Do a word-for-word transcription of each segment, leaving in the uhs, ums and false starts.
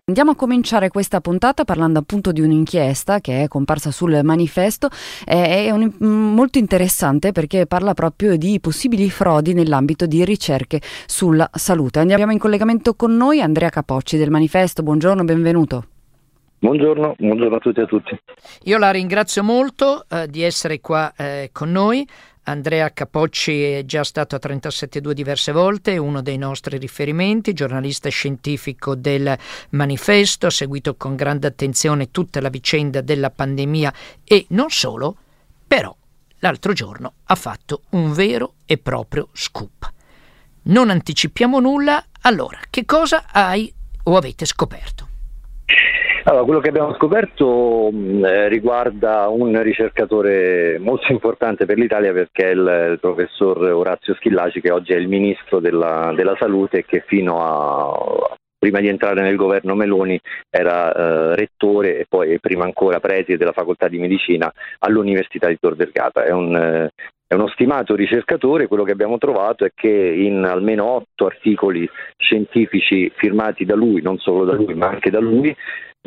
Andiamo a cominciare questa puntata parlando appunto di un'inchiesta che è comparsa sul Manifesto. È un, molto interessante perché parla proprio di possibili frodi nell'ambito di ricerche sulla salute. Andiamo in collegamento con noi Andrea Capocci del Manifesto. Buongiorno, benvenuto. Buongiorno, buongiorno a tutti e a tutti. Io la ringrazio molto eh, di essere qua eh, con noi. Andrea Capocci è già stato a trentasette due diverse volte, uno dei nostri riferimenti, giornalista scientifico del Manifesto, ha seguito con grande attenzione tutta la vicenda della pandemia e non solo, però l'altro giorno ha fatto un vero e proprio scoop. Non anticipiamo nulla, allora che cosa hai o avete scoperto? Allora, quello che abbiamo scoperto eh, riguarda un ricercatore molto importante per l'Italia perché è il, il professor Orazio Schillaci, che oggi è il ministro della, della salute e che fino a prima di entrare nel governo Meloni era eh, rettore e poi prima ancora preside della facoltà di medicina all'Università di Tor Vergata. È un, eh, è uno stimato ricercatore. Quello che abbiamo trovato è che in almeno otto articoli scientifici firmati da lui, non solo da lui ma anche da lui,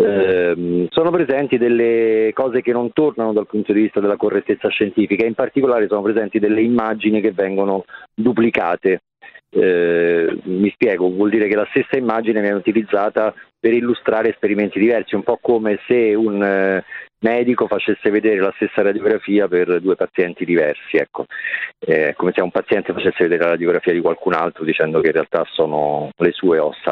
Eh, sono presenti delle cose che non tornano dal punto di vista della correttezza scientifica, in particolare sono presenti delle immagini che vengono duplicate. Eh, mi spiego, vuol dire che la stessa immagine viene utilizzata per illustrare esperimenti diversi, un po' come se un eh, medico facesse vedere la stessa radiografia per due pazienti diversi, ecco. Eh, come se un paziente facesse vedere la radiografia di qualcun altro dicendo che in realtà sono le sue ossa.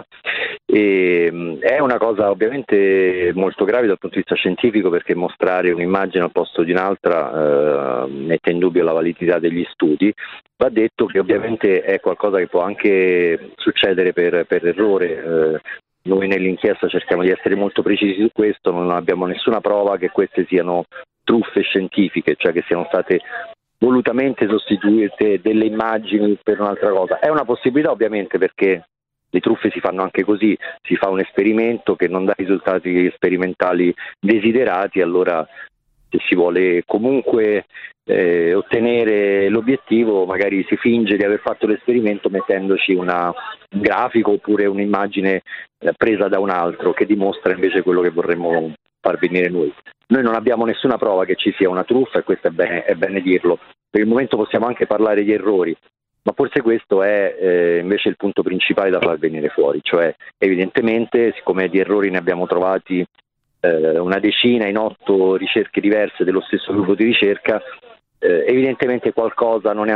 E, mh, è una cosa ovviamente molto grave dal punto di vista scientifico, perché mostrare un'immagine al posto di un'altra eh, mette in dubbio la validità degli studi. Va detto che ovviamente è qualcosa che può anche succedere per, per errore. Eh, Noi nell'inchiesta cerchiamo di essere molto precisi su questo, non abbiamo nessuna prova che queste siano truffe scientifiche, cioè che siano state volutamente sostituite delle immagini per un'altra cosa. È una possibilità ovviamente, perché le truffe si fanno anche così, si fa un esperimento che non dà risultati sperimentali desiderati, allora se si vuole comunque eh, ottenere l'obiettivo magari si finge di aver fatto l'esperimento mettendoci una, un grafico oppure un'immagine eh, presa da un altro che dimostra invece quello che vorremmo far venire noi. Noi non abbiamo nessuna prova che ci sia una truffa e questo è bene, è bene dirlo. Per il momento possiamo anche parlare di errori, ma forse questo è eh, invece il punto principale da far venire fuori, cioè evidentemente, siccome di errori ne abbiamo trovati eh, una decina in otto ricerche diverse dello stesso gruppo di ricerca, eh, evidentemente qualcosa non è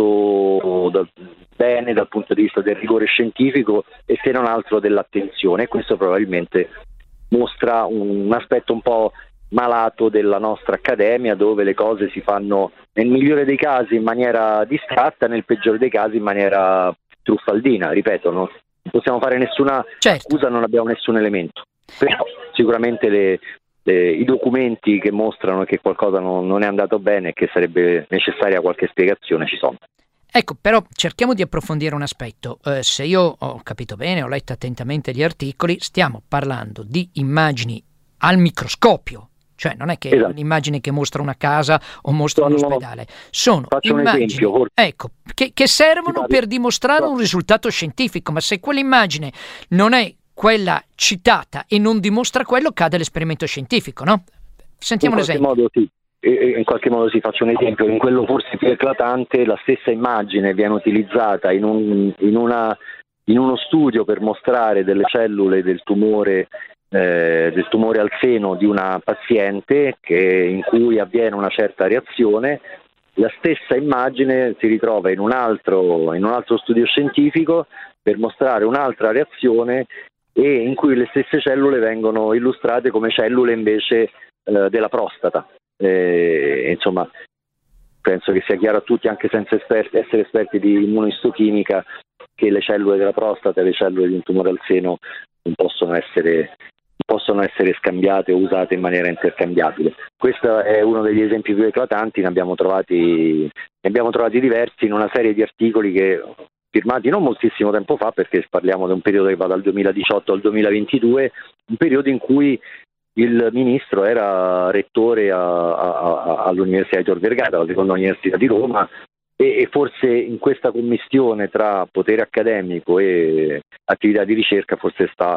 andato da, bene dal punto di vista del rigore scientifico e se non altro dell'attenzione, e questo probabilmente mostra un, un aspetto un po' malato della nostra accademia, dove le cose si fanno nel migliore dei casi in maniera distratta, nel peggiore dei casi in maniera truffaldina. Ripeto, non possiamo fare nessuna certo. accusa, non abbiamo nessun elemento, però sicuramente le, le, i documenti che mostrano che qualcosa non, non è andato bene e che sarebbe necessaria qualche spiegazione ci sono. Ecco, però cerchiamo di approfondire un aspetto. Eh, se io ho capito bene, ho letto attentamente gli articoli, stiamo parlando di immagini al microscopio. Cioè non è che esatto. un'immagine che mostra una casa o mostra Sono, un ospedale, sono faccio immagini un esempio, ecco, che, che servono per dimostrare no. un risultato scientifico, ma se quell'immagine non è quella citata e non dimostra quello, cade l'esperimento scientifico, no? Sentiamo in un esempio. Modo, sì. In qualche modo si faccio un esempio, in quello forse più eclatante la stessa immagine viene utilizzata in, un, in, una, in uno studio per mostrare delle cellule del tumore Eh, del tumore al seno di una paziente che, in cui avviene una certa reazione. La stessa immagine si ritrova in un altro, in un altro studio scientifico per mostrare un'altra reazione e in cui le stesse cellule vengono illustrate come cellule invece eh, della prostata. Eh, insomma, penso che sia chiaro a tutti, anche senza esperti, essere esperti di immunoistochimica, che le cellule della prostata e le cellule di un tumore al seno non possono essere possono essere scambiate o usate in maniera intercambiabile. Questo è uno degli esempi più eclatanti, ne abbiamo trovati, ne abbiamo trovati diversi in una serie di articoli che firmati non moltissimo tempo fa, perché parliamo di un periodo che va dal duemiladiciotto al duemilaventidue, un periodo in cui il ministro era rettore a, a, a, all'Università di Tor Vergata, la seconda università di Roma, e, e forse in questa commistione tra potere accademico e attività di ricerca forse sta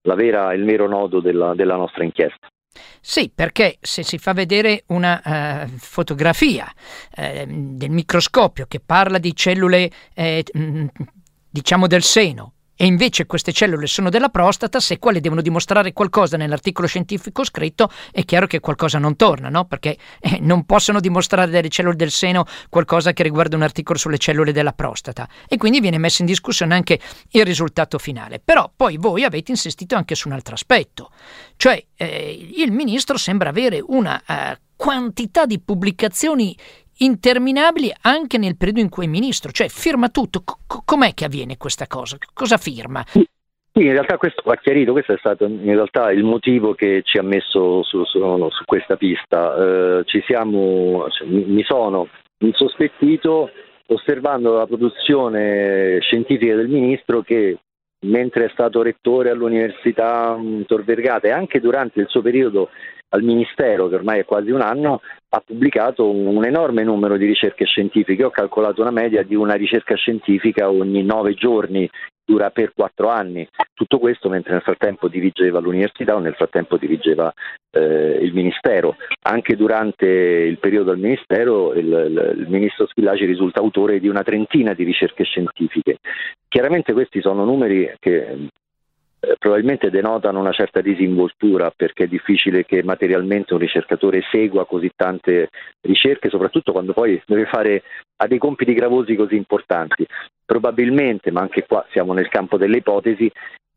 la vera, il vero nodo della, della nostra inchiesta. Sì, perché se si fa vedere una uh, fotografia uh, del microscopio che parla di cellule eh, diciamo del seno, e invece queste cellule sono della prostata, se quelle devono dimostrare qualcosa nell'articolo scientifico scritto, è chiaro che qualcosa non torna, no? Perché eh, non possono dimostrare delle cellule del seno qualcosa che riguarda un articolo sulle cellule della prostata, e quindi viene messo in discussione anche il risultato finale. Però poi voi avete insistito anche su un altro aspetto, cioè eh, il ministro sembra avere una uh, quantità di pubblicazioni interminabili anche nel periodo in cui è ministro, cioè firma tutto. C- com'è che avviene questa cosa? Cosa firma? Sì, in realtà questo va chiarito, questo è stato in realtà il motivo che ci ha messo su, su, su questa pista. Eh, ci siamo, cioè, mi sono insospettito osservando la produzione scientifica del ministro che, mentre è stato rettore all'Università Tor Vergata e anche durante il suo periodo al Ministero, che ormai è quasi un anno, ha pubblicato un, un enorme numero di ricerche scientifiche. Ho calcolato una media di una ricerca scientifica ogni nove giorni, dura per quattro anni. Tutto questo mentre nel frattempo dirigeva l'università o nel frattempo dirigeva eh, il Ministero. Anche durante il periodo al Ministero il, il, il Ministro Schillaci risulta autore di una trentina di ricerche scientifiche. Chiaramente questi sono numeri che probabilmente denotano una certa disinvoltura, perché è difficile che materialmente un ricercatore segua così tante ricerche, soprattutto quando poi deve fare ha dei compiti gravosi così importanti. Probabilmente, ma anche qua siamo nel campo delle ipotesi,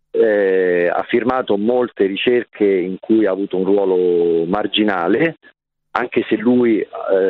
eh, ha firmato molte ricerche in cui ha avuto un ruolo marginale, anche se lui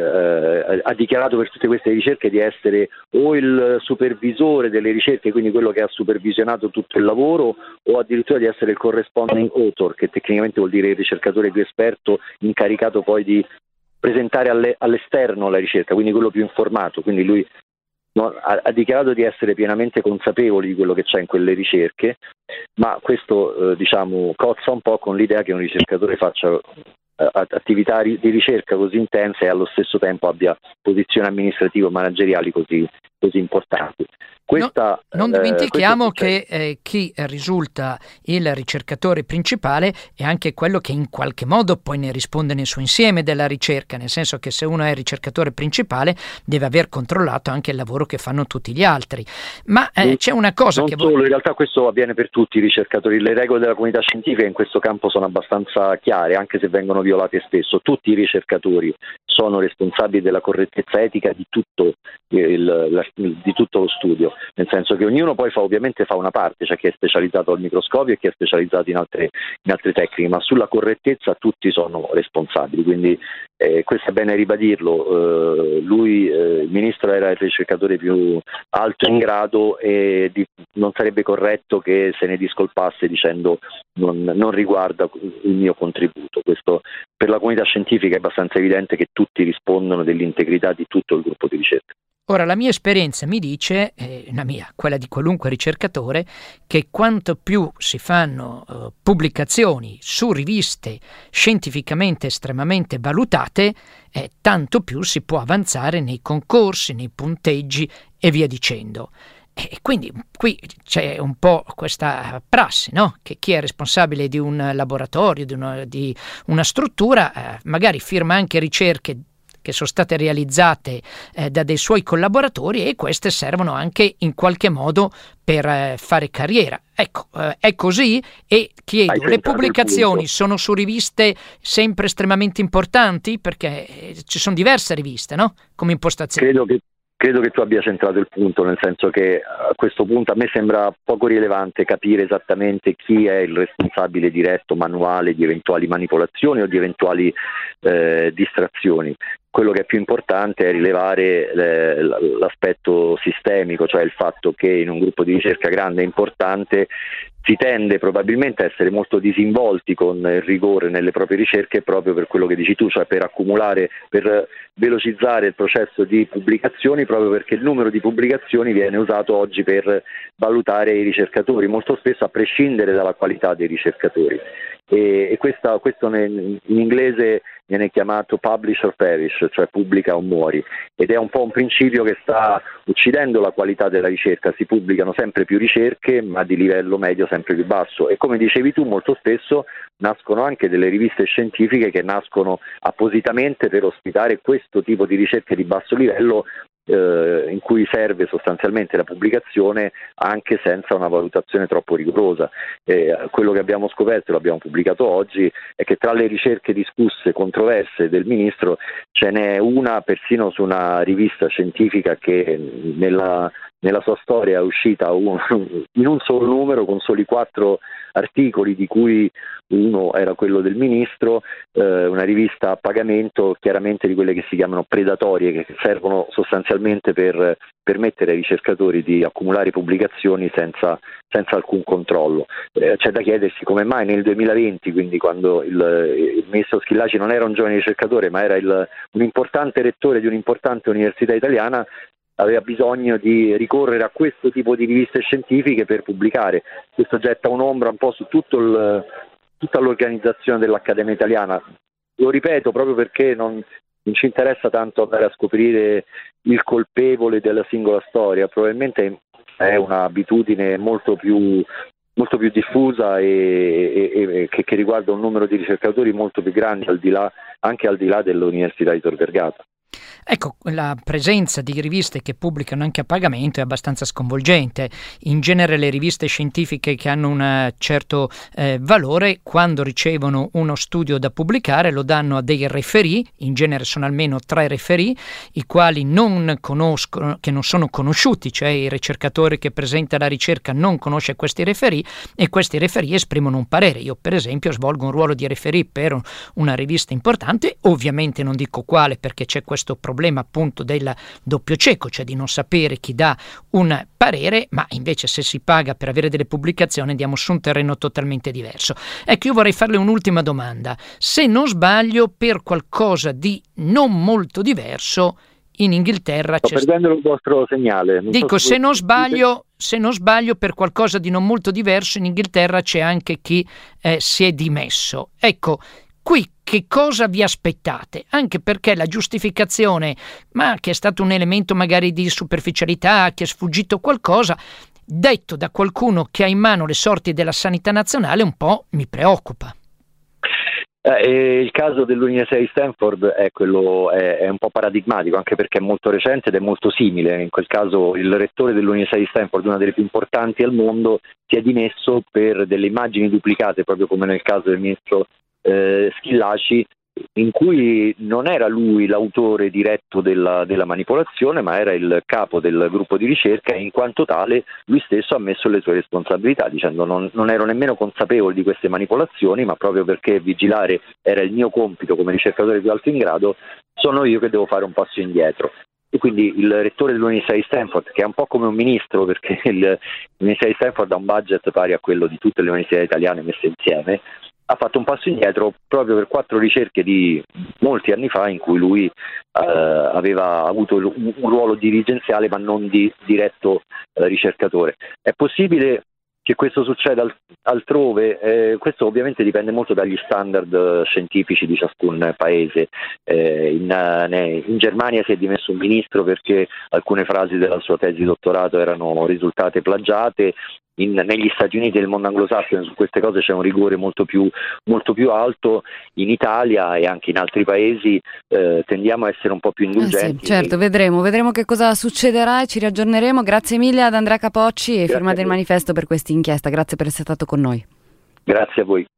eh, ha dichiarato per tutte queste ricerche di essere o il supervisore delle ricerche, quindi quello che ha supervisionato tutto il lavoro, o addirittura di essere il corresponding author, che tecnicamente vuol dire il ricercatore più esperto incaricato poi di presentare alle, all'esterno la ricerca, quindi quello più informato. Quindi lui no, ha, ha dichiarato di essere pienamente consapevole di quello che c'è in quelle ricerche, ma questo eh, diciamo cozza un po' con l'idea che un ricercatore faccia attività di ricerca così intense e allo stesso tempo abbia posizioni amministrative o manageriali così, così importanti. Questa, no, non dimentichiamo eh, che eh, chi risulta il ricercatore principale è anche quello che in qualche modo poi ne risponde nel suo insieme della ricerca, nel senso che se uno è il ricercatore principale deve aver controllato anche il lavoro che fanno tutti gli altri. Ma eh, c'è una cosa non che... solo, voi... in realtà questo avviene per tutti i ricercatori. Le regole della comunità scientifica in questo campo sono abbastanza chiare, anche se vengono violate spesso. Tutti i ricercatori sono responsabili della correttezza etica di tutto, il, la, di tutto lo studio, nel senso che ognuno poi fa, ovviamente fa una parte, cioè chi è specializzato al microscopio e chi è specializzato in altre, in altre tecniche, ma sulla correttezza tutti sono responsabili, quindi eh, questo è bene ribadirlo. Eh, lui, eh, il ministro, era il ricercatore più alto in grado e di, non sarebbe corretto che se ne discolpasse dicendo non, non riguarda il mio contributo. Questo per la comunità scientifica è abbastanza evidente che tutti rispondono dell'integrità di tutto il gruppo di ricerca. Ora, la mia esperienza mi dice, eh, la mia, quella di qualunque ricercatore, che quanto più si fanno eh, pubblicazioni su riviste scientificamente estremamente valutate, eh, tanto più si può avanzare nei concorsi, nei punteggi e via dicendo. E quindi qui c'è un po' questa prassi, no? Che chi è responsabile di un laboratorio, di una, di una struttura, eh, magari firma anche ricerche che sono state realizzate eh, da dei suoi collaboratori, e queste servono anche in qualche modo per eh, fare carriera. Ecco, eh, è così, e chiedo, le pubblicazioni sono su riviste sempre estremamente importanti? Perché eh, ci sono diverse riviste, no? Come impostazione. Credo che Credo che tu abbia centrato il punto, nel senso che a questo punto a me sembra poco rilevante capire esattamente chi è il responsabile diretto manuale di eventuali manipolazioni o di eventuali eh, distrazioni. Quello che è più importante è rilevare eh, l'aspetto sistemico, cioè il fatto che in un gruppo di ricerca grande e importante si tende probabilmente a essere molto disinvolti con il rigore nelle proprie ricerche, proprio per quello che dici tu, cioè per accumulare, per velocizzare il processo di pubblicazioni, proprio perché il numero di pubblicazioni viene usato oggi per valutare i ricercatori, molto spesso a prescindere dalla qualità dei ricercatori. e, e questa, questo ne, in inglese viene chiamato publish or perish, cioè pubblica o muori, ed è un po' un principio che sta uccidendo la qualità della ricerca. Si pubblicano sempre più ricerche ma di livello medio sempre più basso, e come dicevi tu molto spesso nascono anche delle riviste scientifiche che nascono appositamente per ospitare questo tipo di ricerche di basso livello, eh, in cui serve sostanzialmente la pubblicazione anche senza una valutazione troppo rigorosa. Eh, quello che abbiamo scoperto, l'abbiamo pubblicato oggi, è che tra le ricerche discusse, controverse del ministro, ce n'è una persino su una rivista scientifica che nella, nella sua storia è uscita un, in un solo numero con soli quattro articoli, di cui uno era quello del ministro, eh, una rivista a pagamento, chiaramente di quelle che si chiamano predatorie, che servono sostanzialmente per permettere ai ricercatori di accumulare pubblicazioni senza, senza alcun controllo. Eh, c'è da chiedersi come mai nel duemilaventi, quindi quando il, il ministro Schillaci non era un giovane ricercatore ma era il, un importante rettore di un'importante università italiana, aveva bisogno di ricorrere a questo tipo di riviste scientifiche per pubblicare. Questo getta un'ombra un po' su tutto il, tutta l'organizzazione dell'Accademia Italiana. Lo ripeto proprio perché non, non ci interessa tanto andare a scoprire il colpevole della singola storia, probabilmente è un'abitudine molto più molto più diffusa e, e, e che, che riguarda un numero di ricercatori molto più grande, al di là, anche al di là dell'Università di Tor Vergata. Ecco, la presenza di riviste che pubblicano anche a pagamento è abbastanza sconvolgente. In genere le riviste scientifiche che hanno un certo eh, valore, quando ricevono uno studio da pubblicare, lo danno a dei referì, in genere sono almeno tre referì, i quali non conoscono, che non sono conosciuti, cioè il ricercatore che presenta la ricerca non conosce questi referì, e questi referì esprimono un parere. Io per esempio svolgo un ruolo di referì per una rivista importante, ovviamente non dico quale perché c'è questo questo problema appunto del doppio cieco, cioè di non sapere chi dà un parere, ma invece se si paga per avere delle pubblicazioni andiamo su un terreno totalmente diverso. Ecco, io vorrei farle un'ultima domanda. Se non sbaglio, per qualcosa di non molto diverso in Inghilterra Sto c'è... perdendo il vostro segnale. Non Dico, so se non sbaglio, se non sbaglio, per qualcosa di non molto diverso in Inghilterra c'è anche chi eh, si è dimesso. Ecco, qui che cosa vi aspettate? Anche perché la giustificazione, ma che è stato un elemento magari di superficialità, che è sfuggito qualcosa, detto da qualcuno che ha in mano le sorti della sanità nazionale, un po' mi preoccupa. Eh, il caso dell'Università di Stanford è, quello, è, è un po' paradigmatico, anche perché è molto recente ed è molto simile. In quel caso il rettore dell'Università di Stanford, una delle più importanti al mondo, si è dimesso per delle immagini duplicate, proprio come nel caso del ministro Eh, Schillaci, in cui non era lui l'autore diretto della, della manipolazione, ma era il capo del gruppo di ricerca, e in quanto tale lui stesso ha ammesso le sue responsabilità, dicendo non, non ero nemmeno consapevole di queste manipolazioni, ma proprio perché vigilare era il mio compito come ricercatore più alto in grado, sono io che devo fare un passo indietro. E quindi il rettore dell'Università di Stanford, che è un po' come un ministro, perché il, l'Università di Stanford ha un budget pari a quello di tutte le università italiane messe insieme, ha fatto un passo indietro proprio per quattro ricerche di molti anni fa, in cui lui eh, aveva avuto un, un ruolo dirigenziale ma non di diretto eh, ricercatore. È possibile che questo succeda al, altrove? Eh, questo ovviamente dipende molto dagli standard scientifici di ciascun paese. Eh, in, in Germania si è dimesso un ministro perché alcune frasi della sua tesi di dottorato erano risultate plagiate. In, negli Stati Uniti e nel mondo anglosassone su queste cose c'è un rigore molto più, molto più alto. In Italia e anche in altri paesi eh, tendiamo a essere un po' più indulgenti. Eh sì, certo, vedremo, vedremo che cosa succederà e ci riaggiorneremo. Grazie mille ad Andrea Capocci e firma del manifesto per questa inchiesta. Grazie per essere stato con noi. Grazie a voi.